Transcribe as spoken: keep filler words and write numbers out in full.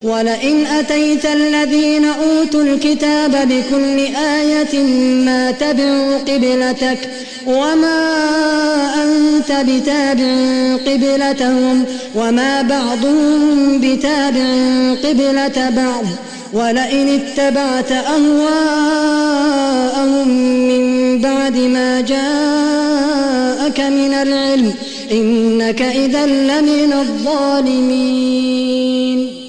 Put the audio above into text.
ولئن أتيت الذين أوتوا الكتاب بكل آية ما تبعوا قبلتك وما أنت بتابع قبلتهم وما بعضهم بتابع قبلة بعض ولئن اتبعت أهواءهم من بعد ما جاءك من العلم إنك إذا لمن الظالمين.